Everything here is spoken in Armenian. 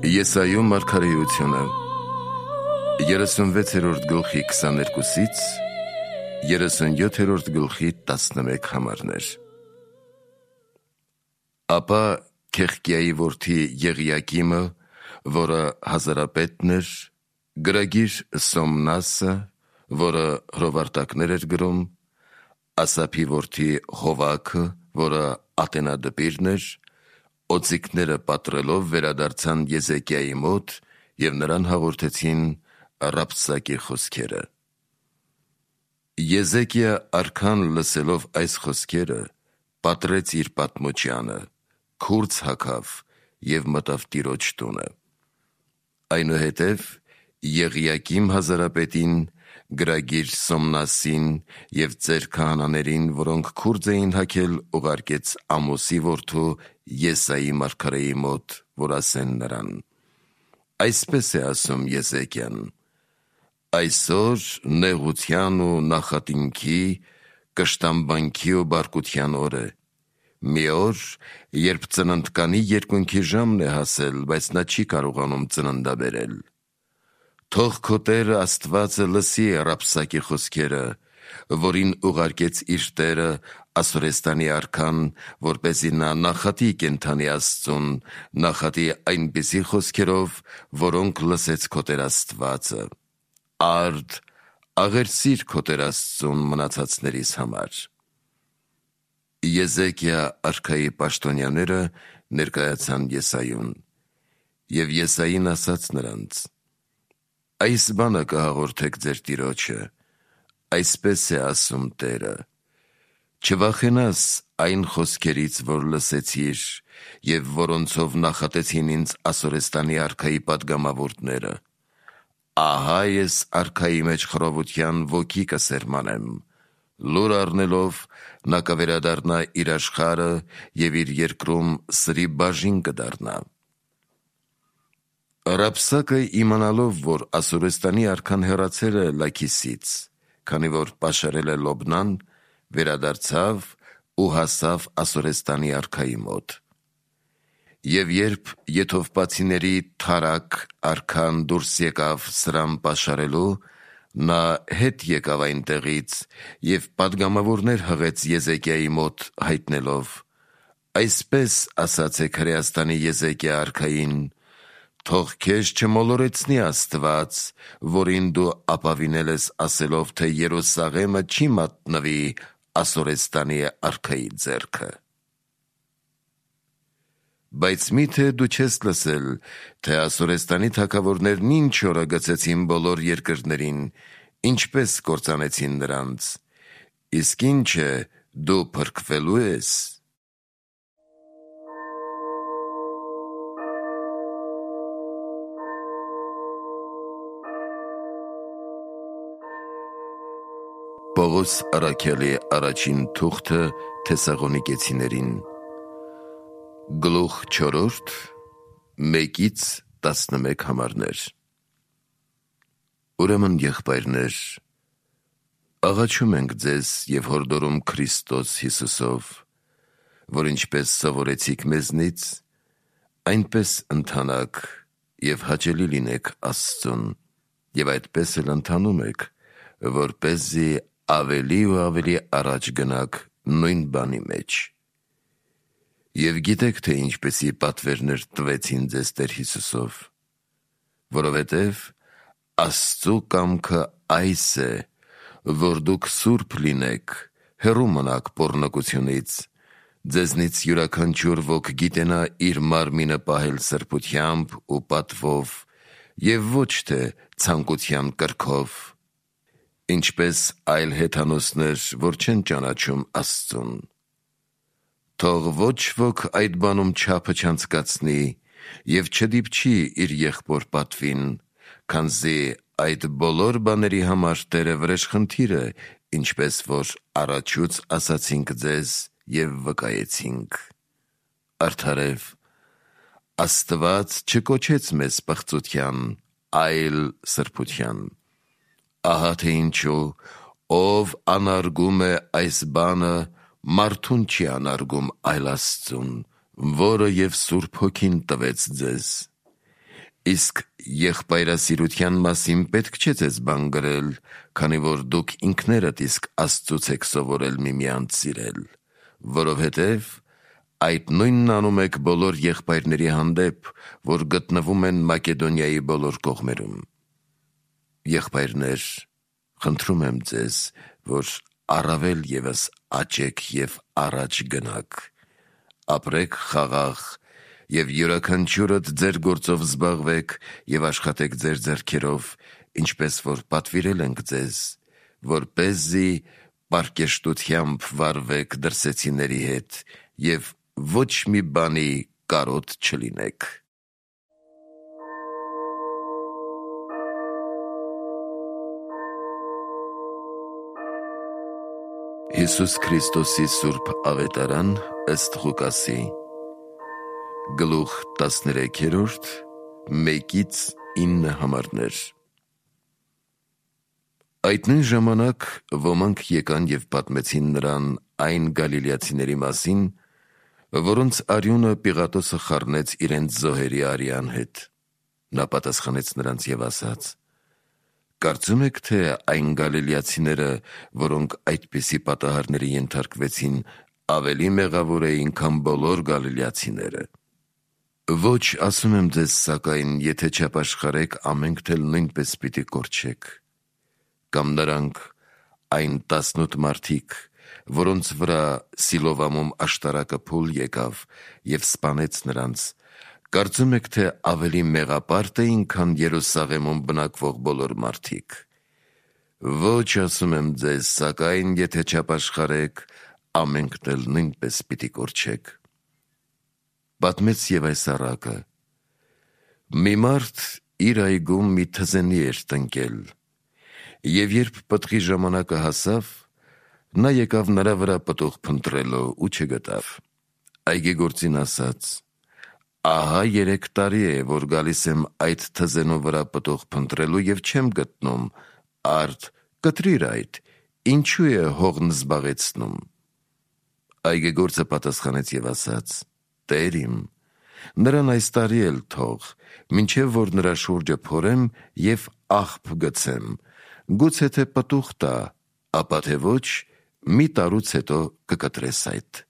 Եսայու մարգարեությունը 36-րդ գլխի 22-ից 37-րդ գլխի 11 համարներ։ Ապա Քեղկիայի որդի Եղիակիմը, որը հազարապետն էր, գրագիր Սոմնասը, որը հրովարտակներ էր գրում, Ասափի որդի Հովաքը, որը ատենադպիրն էր, օծիկները պատռելով վերադարձան Եզեկիայի մոտ և նրան հաղորդեցին Ռաբսակի խոսքերը։ Եզեկիա արքան լսելով այս խոսքերը, պատռեց իր պատմուճյանը, քուրձ հագավ և մտավ Տիրոջ տունը։ Այնուհետև Եղիակիմ հազարապետին, գրագիր Սոմնասին և ծեր քահանաներին, որոնք քուրձ էին հագել, ուղարկեց Ամոսի որդու Եսայի մարգարեի մոտ, որ ասեն նրան. այսպես է ասում Եզեկիան. այսօր նեղության ու նախատինքի, կշտամբանքի ու բարկության օր է, մի օր, երբ ծննդկանի երկունքի ժամն է հասել, բայց նա չի կարողանում ծննդաբերել։ Թող քո Տերը Աստվածը լսի Ռաբսակի խոսքերը, որին ուղարկեց իր տերը Ասորեստանի արքան, որպեսզի նա նախատի կենդանի Աստծուն, նախատի այնպիսի խոսքերով, որոնք լսեց քո Տեր Աստվածը։ Արդ, աղերսիր քո Տեր Աստծուն մնացածներիս համար։ Եզեկիա արքայի պաշտոնյաները ներկայացան Եսայուն, և Եսային ասաց նրանց. այս բանը կհաղորդեք ձեր տիրոջը, այսպես է ասում Տերը. չվախենաս այն խոսքերից, որ լսեցիր և որոնցով նախատեցին ինձ Ասորեստանի արքայի պատգամավորները։ Ահա ես արքայի մեջ խռովության ոգի կսերմանեմ, լուր առնելով նա կվերադառնա իր աշխարհը և իր երկրում սրի բաժին կդառնա։ Ռաբսակը իմանալով, որ Ասորեստանի արքան հեռացել է Լաքիսից, քանի որ պաշարել է Լոբնան, վերադարձավ ու հասավ Ասորեստանի արքայի մոտ։ Եվ երբ Եթովպացիների Թարակ արքան դուրս եկավ սրան պաշարելու, նա հետ եկավ այնտեղից և պատգամավորներ հղեց Եզեկիայի մոտ հայտնելով. այսպես ասացեք Հրեաստանի Եզեկիա արքային. թող քեզ չմոլորեցնի Աստված, որին դու ապավինել ես ասելով, թե Երուսաղեմը չի մատնվի Ասորեստանի արքայի ձեռքը։ Բայց միթե դու չես լսել, թե Ասորեստանի թագավորներն ինչ օրը գցեցին բոլոր երկրներին, ինչպես կործանեցին նրանց, իսկ ինչ է, դու փրկվելու ես։ Պողոս առաքյալի առաջին թուղթը Թեսաղոնիկեցիներին, գլուխ 4, 1-11 համարներ։ Ուրեմն եղբայրներ, աղաչում ենք ձեզ և հորդորում Քրիստոս Հիսուսով, որ ինչպես սովորեցիք մեզնից, այնպես ընթանաք և հաճելի լինեք Աստծուն, և այդպես էլ ընթանում եք, որպեսզի ավելի ու ավելի առաջ գնաք նույն բանի մեջ։ Եվ գիտեք, թե ինչպիսի պատվերներ տվեցին ձեզ Տեր Հիսուսով, որովհետև Աստծու կամքը այս է, որ դուք սուրբ լինեք, հեռու մնաք պոռնկությունից, ձեզնից յուրաքանչյուր ոք գիտենա իր մարմինը պահել սրբությամբ ու պատվով և ոչ թե ցանկության կրքով, ինչպես այլ հեթանոսներ, որ չեն ճանաչում Աստծուն։ Թող ոչ ոք այդ բանում չափը չանցկացնի և չդիպչի իր եղբոր պատվին, քանզի այդ բոլոր բաների համար Տերը վրեժխնդիր է, ինչպես որ առաջուց ասացինք ձեզ և վկայեցինք։ Արդարև, Աստված չկոչեց մեզ պղծության, այլ սրբության։ Ահա թե ինչու, ով անարգում է այս բանը, մարդուն չի անարգում, այլ Աստծուն, որը և Սուրբ Հոգին տվեց ձեզ։ Իսկ եղբայրասիրության մասին պետք չէ ձեզ բան գրել, քանի որ դուք ինքներդ իսկ Աստծուց եք սովորել միմյանց սիրել, որովհետև այդ նույնն անում եք բոլոր եղբայրների հանդեպ, որ գտնվում են Մակեդոնիայի բոլոր կողմերում։ Եղբայրներ, խնդրում եմ ձեզ, որ առավել ևս աճեք և առաջ գնաք, ապրեք խաղաղ և յուրաքանչյուրդ ձեր գործով զբաղվեք և աշխատեք ձեր ձեռքերով, ինչպես որ պատվիրել ենք ձեզ, որպեսզի պարկեշտությամբ վարվեք դրսեցիների հետ և ոչ մի բանի կարոտ չլինեք։ Հիսուս Քրիստոսի Սուրբ Ավետարան ըստ Ղուկասի, գլուխ 13, 1-9 համարներ։ Այդ նույն ժամանակ ոմանք եկան և պատմեցին նրան այն գալիլեացիների մասին, որոնց արյունը Պիղատոսը խառնեց իրենց զոհերի արյան հետ։ Նա պատասխանեց նրանց և ասաց. «Կարծում եք, թե այն գալիլեացիները, որոնք այդպիսի պատահարների ենթարկվեցին, ավելի մեղավոր էին, քան բոլոր գալիլեացիները։ Ոչ, ասում եմ ձեզ, սակայն, եթե չապաշխարեք, ամենքդ էլ նույնպես պիտի կորչեք։ Կամ նրանք, այն 18 մարդիկ, որոնց վրա Սիլովամում աշտարակը փուլ եկավ և սպանեց նրանց, կարծում եք, թե ավելի մեղապարտ էին, քան Երուսաղեմում բնակվող բոլոր մարդիկ։ Ոչ, ասում եմ ձեզ, սակայն, եթե չապաշխարեք, ամենքդ էլ նույնպես պիտի կորչեք»։ Պատմեց և այս առակը. մի մարդ իր այգում մի թզենի էր տնկել, և երբ պտղի ժամանակը հասավ, նա եկավ նրա վրա պտուղ փնտրելու ու չգտավ։ Այգեգործին ասաց. «Ահա 3 տարի է, որ գալիս եմ այդ թզենու վրա պտուղ փնտրելու և չեմ գտնում, արդ կտրիր այդ, ինչու է հողն զբաղեցնում»։ Այգեգործը պատասխանեց և ասաց. «Տեր իմ, նրան այս տարի էլ թող, մինչև որ նրա շուրջը փորեմ և աղբ գցեմ, գուցե թե պտուղ տա, ապա թե ոչ, մի տարուց հետո կկտրես այդ»։